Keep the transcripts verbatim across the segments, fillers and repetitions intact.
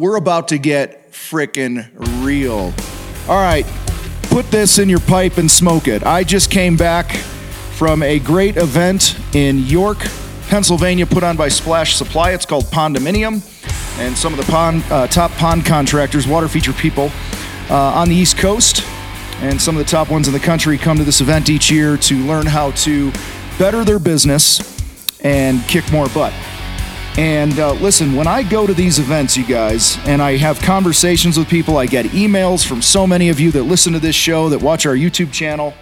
We're about to get frickin' real. All right, put this in your pipe and smoke it. I just came back from a great event in York, Pennsylvania, put on by Splash Supply. It's called Pondominium, and some of the pond, uh, top pond contractors, water feature people uh, on the East Coast, and some of the top ones in the country come to this event each year to learn how to better their business and kick more butt. And uh, listen, when I go to these events, you guys, and I have conversations with people, I get emails from so many of you that listen to this show, that watch our YouTube channel,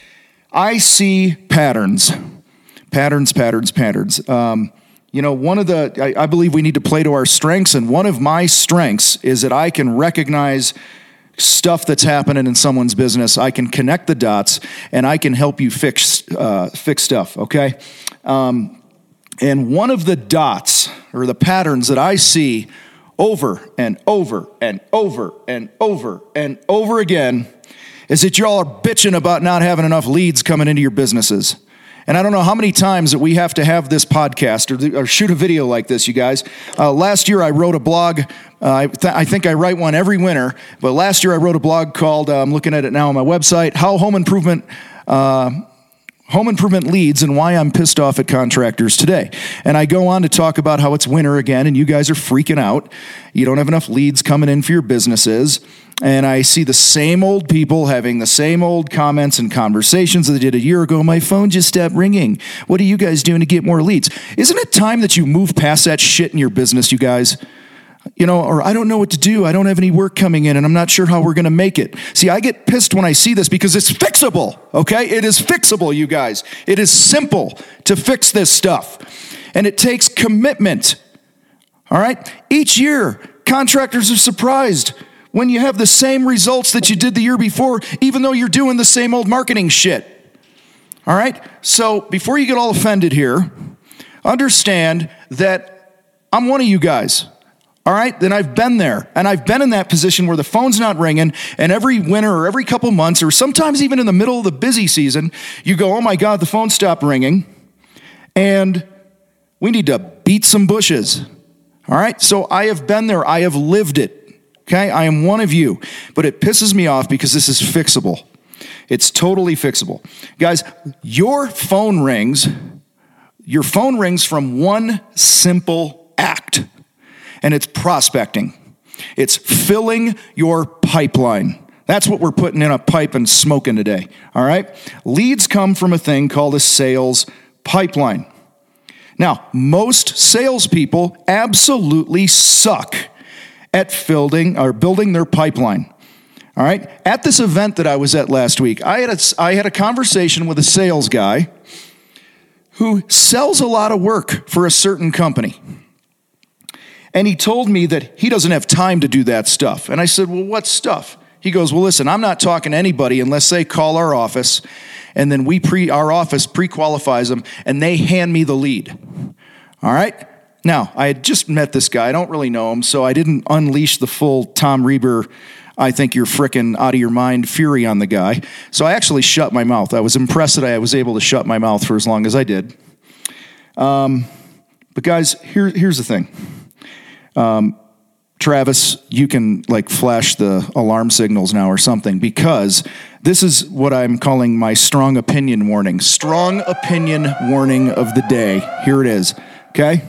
I see patterns. Patterns, patterns, patterns. Um, you know, one of the, I, I believe we need to play to our strengths, and one of my strengths is that I can recognize stuff that's happening in someone's business. I can connect the dots, and I can help you fix uh, fix stuff, okay? Um, and one of the dots, or the patterns that I see over and over and over and over and over again, is that y'all are bitching about not having enough leads coming into your businesses. And I don't know how many times that we have to have this podcast or, or shoot a video like this, you guys. Uh, last year I wrote a blog. Uh, I, th- I think I write one every winter. But last year I wrote a blog called, uh, I'm looking at it now on my website, How Home Improvement uh, Home Improvement Leads and Why I'm Pissed Off at Contractors Today. And I go on to talk about how it's winter again and you guys are freaking out. You don't have enough leads coming in for your businesses. And I see the same old people having the same old comments and conversations that they did a year ago. My phone just stopped ringing. What are you guys doing to get more leads? Isn't it time that you move past that shit in your business, you guys? You know, or I don't know what to do. I don't have any work coming in and I'm not sure how we're going to make it. See, I get pissed when I see this because it's fixable, okay? It is fixable, you guys. It is simple to fix this stuff. And it takes commitment, all right? Each year, contractors are surprised when you have the same results that you did the year before, even though you're doing the same old marketing shit. All right? So before you get all offended here, understand that I'm one of you guys. All right? Then I've been there. And I've been in that position where the phone's not ringing, and every winter or every couple months, or sometimes even in the middle of the busy season, you go, oh my God, the phone stopped ringing. And we need to beat some bushes. All right? So I have been there. I have lived it. Okay, I am one of you, but it pisses me off because this is fixable. It's totally fixable. Guys, your phone rings, your phone rings from one simple act, and it's prospecting. It's filling your pipeline. That's what we're putting in a pipe and smoking today, all right? Leads come from a thing called a sales pipeline. Now, most salespeople absolutely suck at building or building their pipeline. All right. At this event that I was at last week, I had a, I had a conversation with a sales guy who sells a lot of work for a certain company. And he told me that he doesn't have time to do that stuff. And I said, well, what stuff? He goes, well, listen, I'm not talking to anybody unless they call our office, and then we pre our office pre-qualifies them and they hand me the lead. All right. Now, I had just met this guy. I don't really know him, so I didn't unleash the full Tom Reber, I think you're frickin' out of your mind fury on the guy. So I actually shut my mouth. I was impressed that I was able to shut my mouth for as long as I did. Um, but guys, here, here's the thing. Um, Travis, you can like flash the alarm signals now or something, because this is what I'm calling my strong opinion warning. Strong opinion warning of the day. Here it is, okay?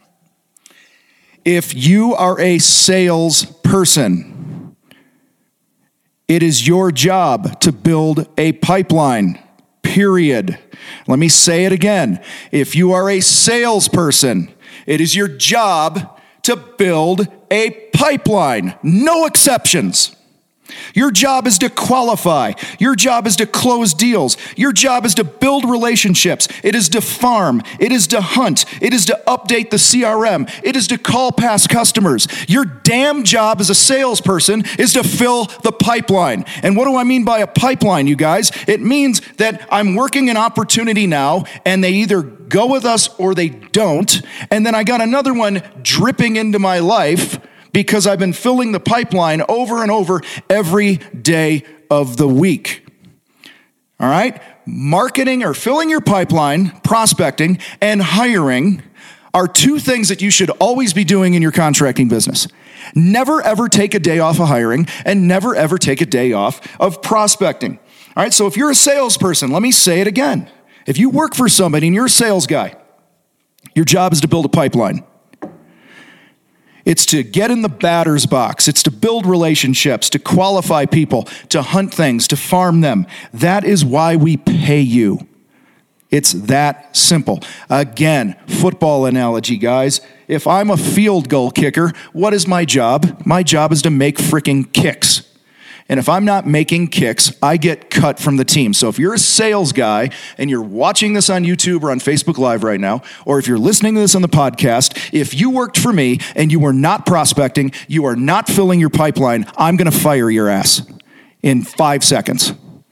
If you are a salesperson, it is your job to build a pipeline, period. Let me say it again. If you are a salesperson, it is your job to build a pipeline. No exceptions. Your job is to qualify. Your job is to close deals. Your job is to build relationships. It is to farm. It is to hunt. It is to update the C R M. It is to call past customers. Your damn job as a salesperson is to fill the pipeline. And what do I mean by a pipeline, you guys? It means that I'm working an opportunity now, and they either go with us or they don't. And then I got another one dripping into my life because I've been filling the pipeline over and over every day of the week. All right? Marketing or filling your pipeline, prospecting, and hiring are two things that you should always be doing in your contracting business. Never, ever take a day off of hiring, and never, ever take a day off of prospecting. All right, so if you're a salesperson, let me say it again. If you work for somebody and you're a sales guy, your job is to build a pipeline. It's to get in the batter's box. It's to build relationships, to qualify people, to hunt things, to farm them. That is why we pay you. It's that simple. Again, football analogy, guys. If I'm a field goal kicker, what is my job? My job is to make freaking kicks. And if I'm not making kicks, I get cut from the team. So if you're a sales guy and you're watching this on YouTube or on Facebook Live right now, or if you're listening to this on the podcast, if you worked for me and you were not prospecting, you are not filling your pipeline, I'm going to fire your ass in five seconds.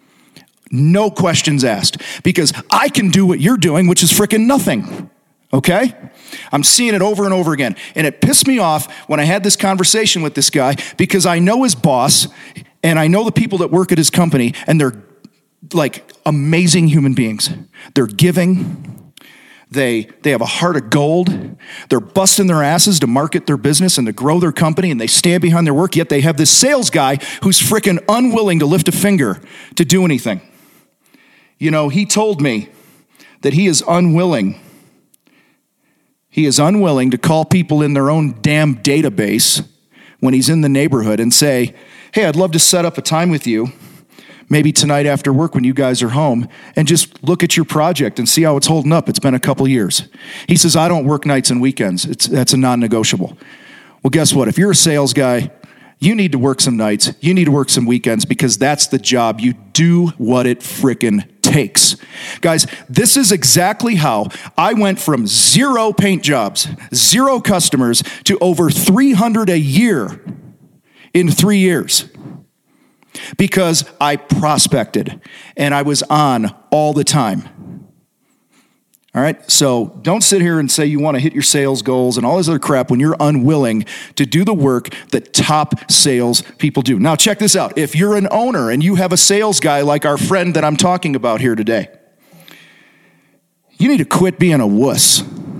No questions asked, because I can do what you're doing, which is freaking nothing. Okay? I'm seeing it over and over again. And it pissed me off when I had this conversation with this guy, because I know his boss and I know the people that work at his company, and they're like amazing human beings. They're giving. They, they have a heart of gold. They're busting their asses to market their business and to grow their company, and they stand behind their work, yet they have this sales guy who's freaking unwilling to lift a finger to do anything. You know, he told me that he is unwilling. He is unwilling to call people in their own damn database when he's in the neighborhood and say, hey, I'd love to set up a time with you, maybe tonight after work when you guys are home, and just look at your project and see how it's holding up. It's been a couple years. He says, I don't work nights and weekends. It's, that's a non-negotiable. Well, guess what? If you're a sales guy, you need to work some nights. You need to work some weekends, because that's the job. You do what it frickin' takes. Guys, this is exactly how I went from zero paint jobs, zero customers, to over three hundred a year in three years. Because I prospected and I was on all the time. All right, so don't sit here and say you want to hit your sales goals and all this other crap when you're unwilling to do the work that top sales people do. Now, check this out. If you're an owner and you have a sales guy like our friend that I'm talking about here today, you need to quit being a wuss.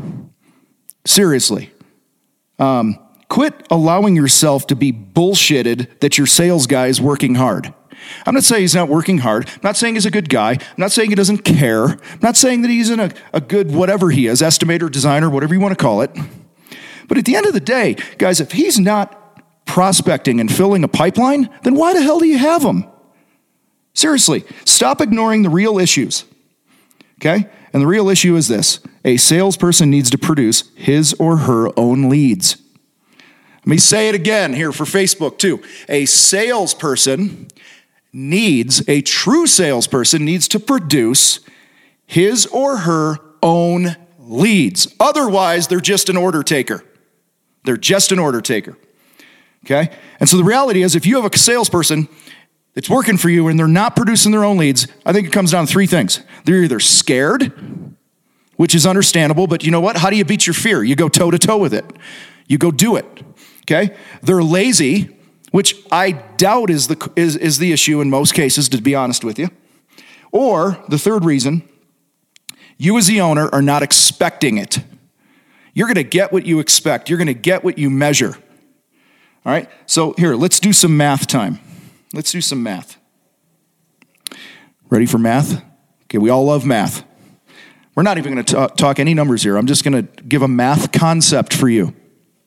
Seriously. Um, quit allowing yourself to be bullshitted that your sales guy is working hard. I'm not saying he's not working hard. I'm not saying he's a good guy. I'm not saying he doesn't care. I'm not saying that he's in a, a good whatever he is, estimator, designer, whatever you want to call it. But at the end of the day, guys, if he's not prospecting and filling a pipeline, then why the hell do you have him? Seriously, stop ignoring the real issues. Okay? And the real issue is this. A salesperson needs to produce his or her own leads. Let me say it again here for Facebook too. A salesperson needs, a true salesperson needs to produce his or her own leads. Otherwise, they're just an order taker. They're just an order taker. Okay? And so the reality is, if you have a salesperson that's working for you and they're not producing their own leads, I think it comes down to three things. They're either scared, which is understandable, but you know what? How do you beat your fear? You go toe to toe with it. You go do it. Okay? They're lazy, which I doubt is the is, is the issue in most cases, to be honest with you. Or the third reason, you as the owner are not expecting it. You're going to get what you expect. You're going to get what you measure. All right? So here, let's do some math time. Let's do some math. Ready for math? Okay, we all love math. We're not even going to talk any numbers here. I'm just going to give a math concept for you.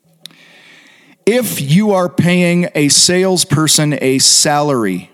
If you are paying a salesperson a salary,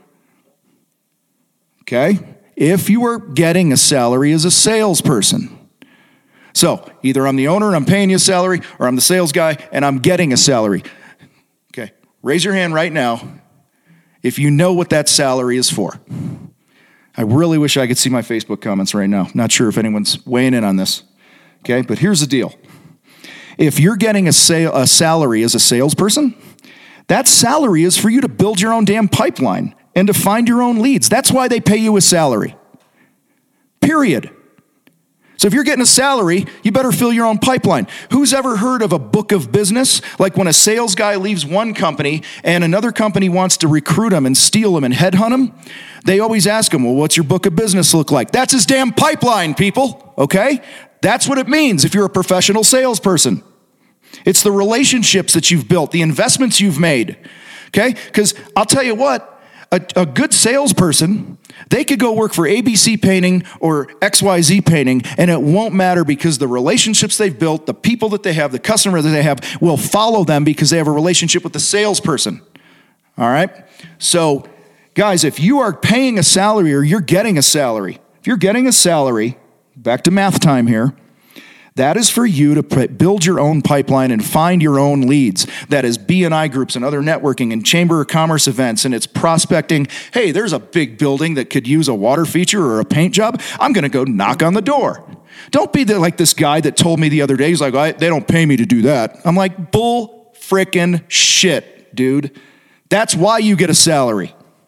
okay? If you are getting a salary as a salesperson. So either I'm the owner and I'm paying you a salary, or I'm the sales guy and I'm getting a salary. Okay, raise your hand right now if you know what that salary is for. I really wish I could see my Facebook comments right now. Not sure if anyone's weighing in on this. Okay, but here's the deal. If you're getting a, sale, a salary as a salesperson, that salary is for you to build your own damn pipeline and to find your own leads. That's why they pay you a salary. Period. So if you're getting a salary, you better fill your own pipeline. Who's ever heard of a book of business? Like when a sales guy leaves one company and another company wants to recruit him and steal him and headhunt him, they always ask him, well, what's your book of business look like? That's his damn pipeline, people, okay? That's what it means if you're a professional salesperson. It's the relationships that you've built, the investments you've made, okay? Because I'll tell you what, a, a good salesperson, they could go work for A B C Painting or X Y Z Painting, and it won't matter because the relationships they've built, the people that they have, the customer that they have will follow them because they have a relationship with the salesperson, all right? So, guys, if you are paying a salary or you're getting a salary, if you're getting a salary, back to math time here, that is for you to build your own pipeline and find your own leads. That is B and I groups and other networking and Chamber of Commerce events, and it's prospecting. Hey, there's a big building that could use a water feature or a paint job. I'm going to go knock on the door. Don't be the, like this guy that told me the other day, he's like, I, they don't pay me to do that. I'm like, bull frickin' shit, dude. That's why you get a salary.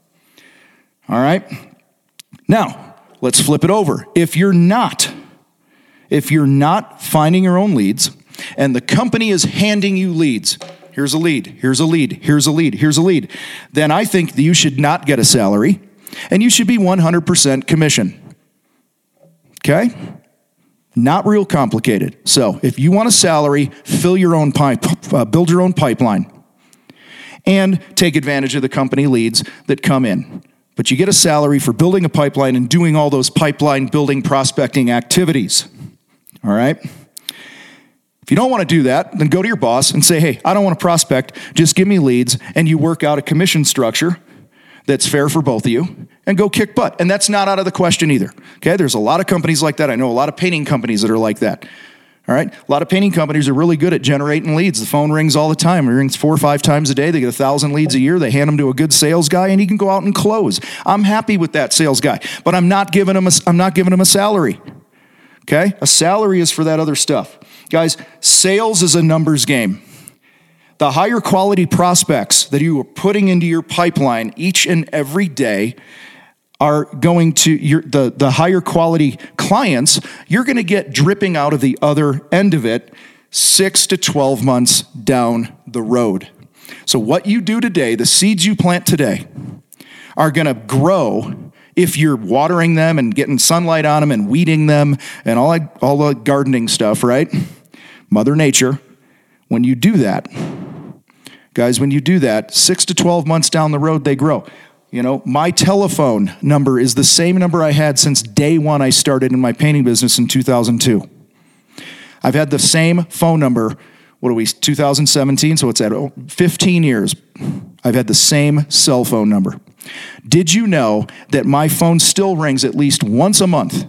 All right? Now, let's flip it over. If you're not If you're not finding your own leads and the company is handing you leads, here's a lead, here's a lead, here's a lead, here's a lead, then I think that you should not get a salary and you should be one hundred percent commission. Okay? Not real complicated. So if you want a salary, fill your own pipe, uh, build your own pipeline and take advantage of the company leads that come in. But you get a salary for building a pipeline and doing all those pipeline building prospecting activities. All right? If you don't want to do that, then go to your boss and say, hey, I don't want to prospect, just give me leads, and you work out a commission structure that's fair for both of you, and go kick butt. And that's not out of the question either. Okay? There's a lot of companies like that. I know a lot of painting companies that are like that. All right? A lot of painting companies are really good at generating leads. The phone rings all the time. It rings four or five times a day. They get a thousand leads a year. They hand them to a good sales guy, and he can go out and close. I'm happy with that sales guy, but I'm not giving him a, I'm not giving him a salary. Okay? A salary is for that other stuff. Guys, sales is a numbers game. The higher quality prospects that you are putting into your pipeline each and every day are going to, your, the, the higher quality clients, you're going to get dripping out of the other end of it six to twelve months down the road. So what you do today, the seeds you plant today, are going to grow if you're watering them and getting sunlight on them and weeding them and all, all the gardening stuff, right? Mother Nature, when you do that, guys, when you do that, six to twelve months down the road, they grow. You know, my telephone number is the same number I had since day one I started in my painting business in two thousand two. I've had the same phone number, what are we, two thousand seventeen, so it's at fifteen years. I've had the same cell phone number. Did you know that my phone still rings at least once a month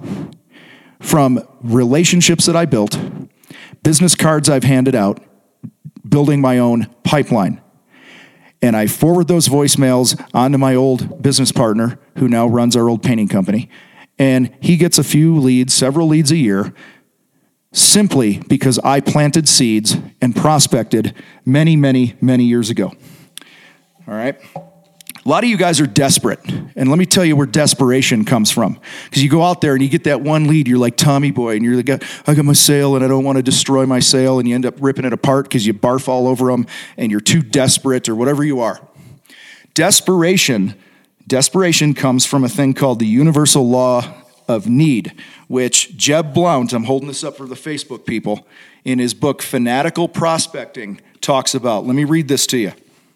from relationships that I built, business cards I've handed out, building my own pipeline? And I forward those voicemails onto my old business partner who now runs our old painting company. And he gets a few leads, several leads a year, simply because I planted seeds and prospected many, many, many years ago. All right? A lot of you guys are desperate, and let me tell you where desperation comes from. Because you go out there and you get that one lead, you're like Tommy Boy, and you're like, I got my sale and I don't want to destroy my sale, and you end up ripping it apart because you barf all over them and you're too desperate or whatever you are. Desperation, desperation comes from a thing called the universal law of need, which Jeb Blount, I'm holding this up for the Facebook people, in his book Fanatical Prospecting talks about. Let me read this to you.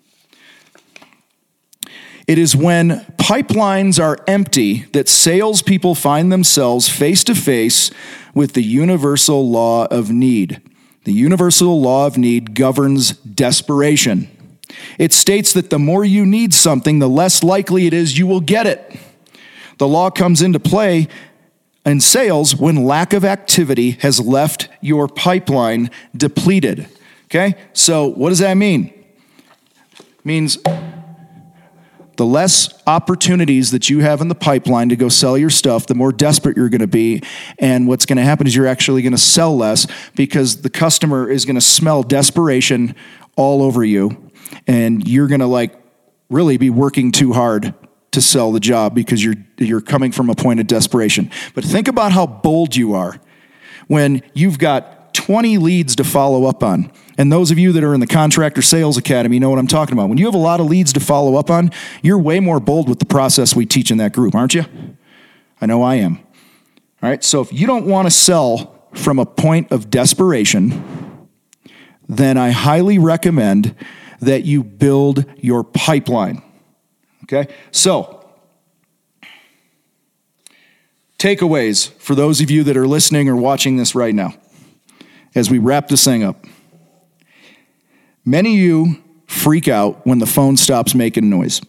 It is when pipelines are empty that salespeople find themselves face to face with the universal law of need. The universal law of need governs desperation. It states that the more you need something, the less likely it is you will get it. The law comes into play in sales when lack of activity has left your pipeline depleted. Okay? So what does that mean? It means the less opportunities that you have in the pipeline to go sell your stuff, the more desperate you're going to be. And what's going to happen is you're actually going to sell less because the customer is going to smell desperation all over you. And you're going to like really be working too hard to sell the job because you're you're coming from a point of desperation. But think about how bold you are when you've got twenty leads to follow up on. And those of you that are in the Contractor Sales Academy know what I'm talking about. When you have a lot of leads to follow up on, you're way more bold with the process we teach in that group, aren't you? I know I am. All right, so if you don't want to sell from a point of desperation, then I highly recommend that you build your pipeline. Okay? So, takeaways for those of you that are listening or watching this right now as we wrap this thing up. Many of you freak out when the phone stops making noise.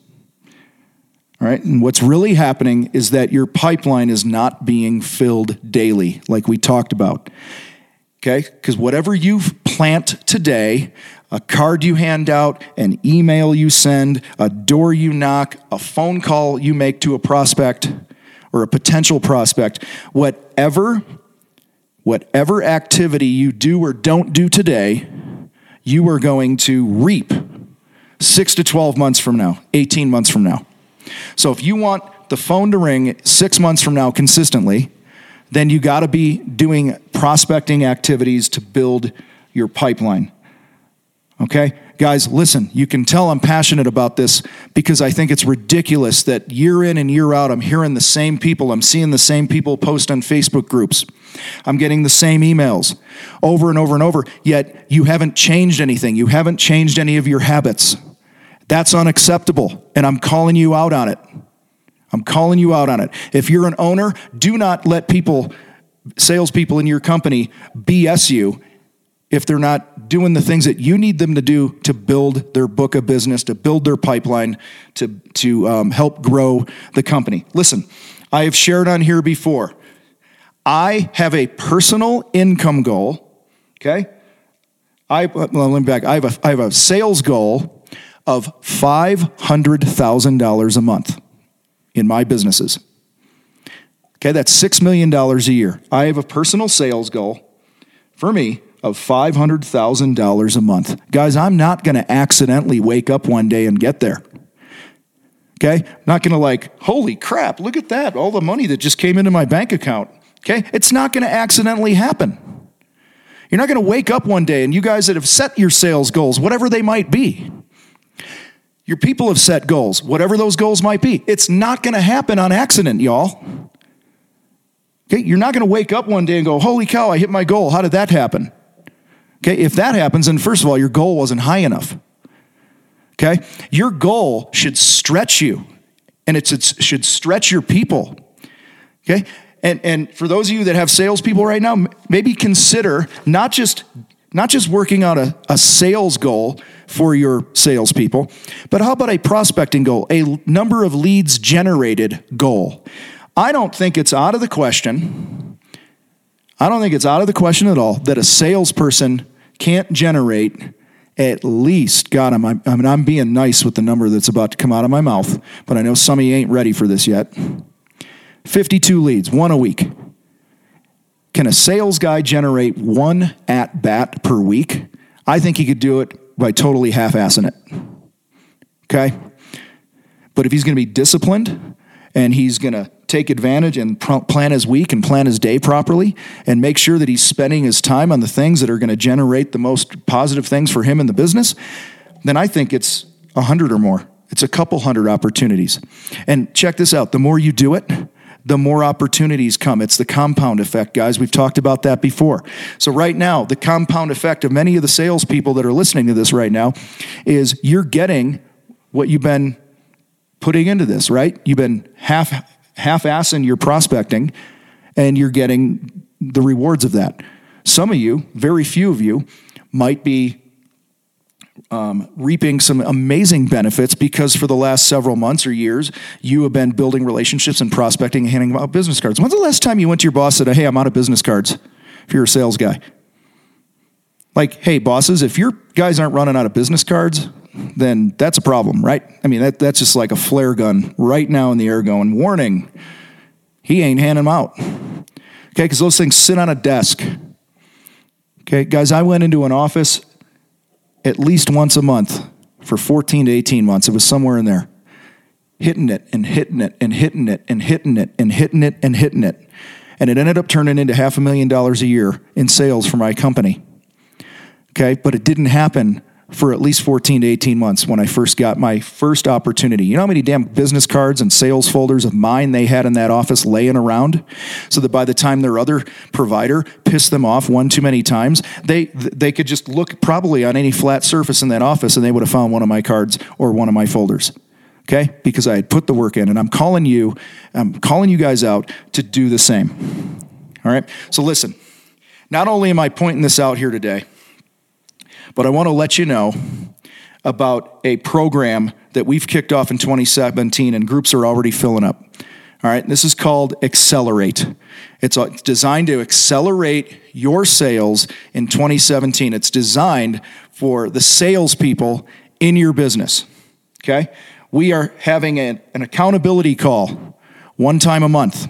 All right? And what's really happening is that your pipeline is not being filled daily, like we talked about. Okay? Because whatever you plant today, a card you hand out, an email you send, a door you knock, a phone call you make to a prospect or a potential prospect, whatever, whatever activity you do or don't do today, you are going to reap six to twelve months from now, eighteen months from now. So if you want the phone to ring six months from now consistently, then you got to be doing prospecting activities to build your pipeline. Okay? Guys, listen, you can tell I'm passionate about this because I think it's ridiculous that year in and year out, I'm hearing the same people. I'm seeing the same people post on Facebook groups. I'm getting the same emails over and over and over, yet you haven't changed anything. You haven't changed any of your habits. That's unacceptable, and I'm calling you out on it. I'm calling you out on it. If you're an owner, do not let people, salespeople in your company, B S you if they're not doing the things that you need them to do to build their book of business, to build their pipeline, to, to um, help grow the company. Listen, I have shared on here before. I have a personal income goal, okay? I, well, let me back. I have a, I have a sales goal of five hundred thousand dollars a month in my businesses. Okay, that's six million dollars a year. I have a personal sales goal for me of five hundred thousand dollars a month. Guys, I'm not going to accidentally wake up one day and get there. Okay? I'm not going to like, holy crap, look at that, all the money that just came into my bank account. Okay? It's not going to accidentally happen. You're not going to wake up one day and you guys that have set your sales goals, whatever they might be, your people have set goals, whatever those goals might be. It's not going to happen on accident, y'all. Okay? You're not going to wake up one day and go, holy cow, I hit my goal. How did that happen? Okay, if that happens, then first of all, your goal wasn't high enough. Okay? Your goal should stretch you, and it's, it should stretch your people. Okay? And and for those of you that have salespeople right now, maybe consider not just not just working out a, a sales goal for your salespeople, but how about a prospecting goal, a number of leads generated goal? I don't think it's out of the question. I don't think it's out of the question at all that a salesperson can't generate at least, God, I'm, I mean, I'm being nice with the number that's about to come out of my mouth, but I know some of you ain't ready for this yet. fifty-two leads, one a week. Can a sales guy generate one at-bat per week? I think he could do it by totally half-assing it. Okay? But if he's going to be disciplined and he's going to take advantage and plan his week and plan his day properly and make sure that he's spending his time on the things that are going to generate the most positive things for him in the business, then I think it's a hundred or more. It's a couple hundred opportunities. And check this out. The more you do it, the more opportunities come. It's the compound effect, guys. We've talked about that before. So right now, the compound effect of many of the salespeople that are listening to this right now is you're getting what you've been putting into this, right? You've been half half-assing your prospecting, and you're getting the rewards of that. Some of you, very few of you, might be um, reaping some amazing benefits because for the last several months or years, you have been building relationships and prospecting and handing out business cards. When's the last time you went to your boss and said, hey, I'm out of business cards, if you're a sales guy? Like, hey, bosses, if your guys aren't running out of business cards, then that's a problem, right? I mean, that that's just like a flare gun right now in the air going, warning, he ain't handing them out. Okay, because those things sit on a desk. Okay, guys, I went into an office at least once a month for fourteen to eighteen months. It was somewhere in there. Hitting it and hitting it and hitting it and hitting it and hitting it and hitting it. And it ended up turning into half a million dollars a year in sales for my company. Okay, but it didn't happen for at least fourteen to eighteen months when I first got my first opportunity. You know how many damn business cards and sales folders of mine they had in that office laying around, so that by the time their other provider pissed them off one too many times, they they could just look probably on any flat surface in that office and they would have found one of my cards or one of my folders. Okay? Because I had put the work in, and I'm calling you, I'm calling you guys out to do the same. All right? So listen, not only am I pointing this out here today, but I want to let you know about a program that we've kicked off in twenty seventeen, and groups are already filling up. All right, this is called Accelerate. It's designed to accelerate your sales in twenty seventeen. It's designed for the salespeople in your business. Okay, we are having an, an accountability call one time a month.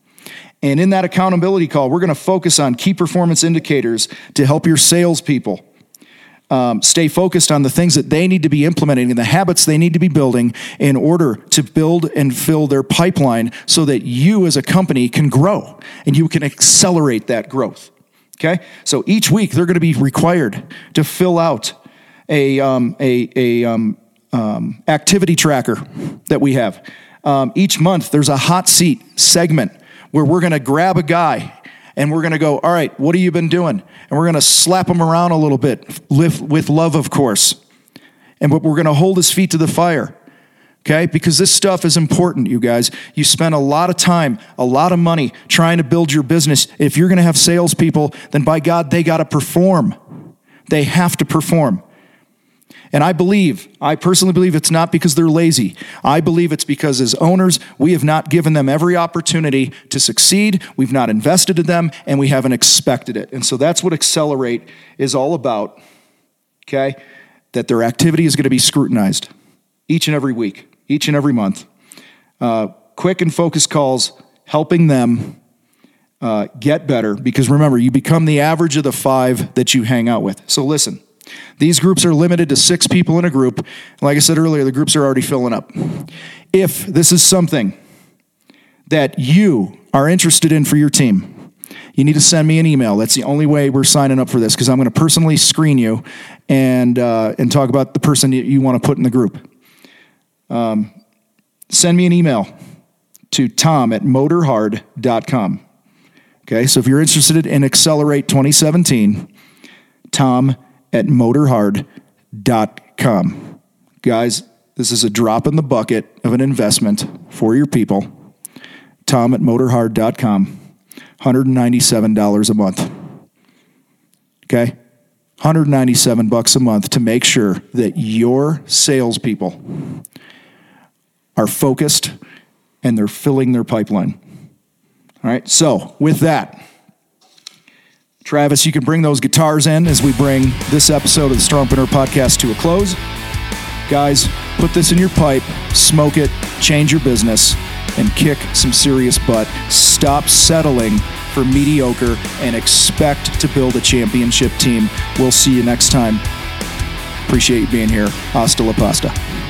And in that accountability call, we're going to focus on key performance indicators to help your salespeople Um, stay focused on the things that they need to be implementing and the habits they need to be building in order to build and fill their pipeline so that you as a company can grow and you can accelerate that growth. Okay? So each week they're going to be required to fill out a, um, a, a um, um, activity tracker that we have. Um, each month there's a hot seat segment where we're going to grab a guy and we're going to go, all right, what have you been doing? And we're going to slap him around a little bit, with love, of course. And but we're going to hold his feet to the fire, okay? Because this stuff is important, you guys. You spend a lot of time, a lot of money trying to build your business. If you're going to have salespeople, then by God, they got to perform. They have to perform. And I believe, I personally believe it's not because they're lazy. I believe it's because as owners, we have not given them every opportunity to succeed. We've not invested in them, and we haven't expected it. And so that's what Accelerate is all about, okay? That their activity is going to be scrutinized each and every week, each and every month. Uh, quick and focused calls, helping them uh, get better. Because remember, you become the average of the five that you hang out with. So listen. These groups are limited to six people in a group. Like I said earlier, the groups are already filling up. If this is something that you are interested in for your team, you need to send me an email. That's the only way we're signing up for this, because I'm going to personally screen you and uh, and talk about the person you, you want to put in the group. Um, send me an email to tom at motorhard dot com. Okay, so if you're interested in Accelerate twenty seventeen, tom at motorhard dot com. Guys, this is a drop in the bucket of an investment for your people. Tom at motorhard dot com. one hundred ninety-seven dollars a month. Okay? one hundred ninety-seven bucks a month to make sure that your salespeople are focused and they're filling their pipeline. All right? So, with that, Travis, you can bring those guitars in as we bring this episode of the Strongpreneur Podcast to a close. Guys, put this in your pipe, smoke it, change your business, and kick some serious butt. Stop settling for mediocre and expect to build a championship team. We'll see you next time. Appreciate you being here. Hasta la pasta.